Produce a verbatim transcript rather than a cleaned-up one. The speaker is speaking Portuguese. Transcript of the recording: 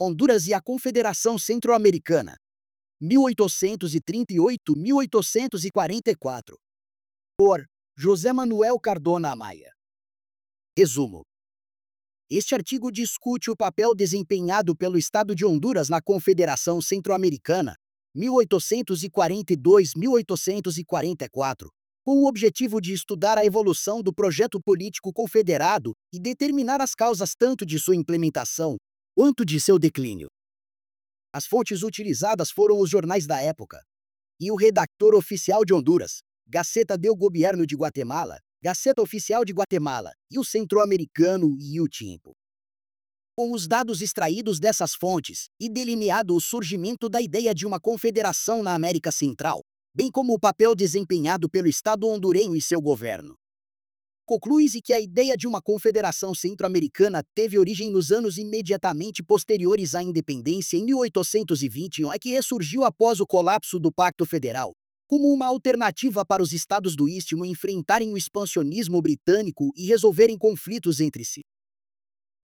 Honduras e a Confederação Centro-Americana, mil oitocentos e trinta e oito a mil oitocentos e quarenta e quatro. Por José Manuel Cardona Amaya. Resumo. Este artigo discute o papel desempenhado pelo Estado de Honduras na Confederação Centro-Americana, mil oitocentos e quarenta e dois a mil oitocentos e quarenta e quatro, com o objetivo de estudar a evolução do projeto político confederado e determinar as causas tanto de sua implementação quanto de seu declínio. As fontes utilizadas foram os jornais da época e o redator oficial de Honduras, Gaceta del Gobierno de Guatemala, Gaceta Oficial de Guatemala e o Centro-Americano e o Timpo. Com os dados extraídos dessas fontes e delineado o surgimento da ideia de uma confederação na América Central, bem como o papel desempenhado pelo Estado hondurenho e seu governo, conclui-se que a ideia de uma confederação centro-americana teve origem nos anos imediatamente posteriores à independência em mil oitocentos e vinte e um, e que ressurgiu após o colapso do Pacto Federal, como uma alternativa para os estados do Istmo enfrentarem o expansionismo britânico e resolverem conflitos entre si.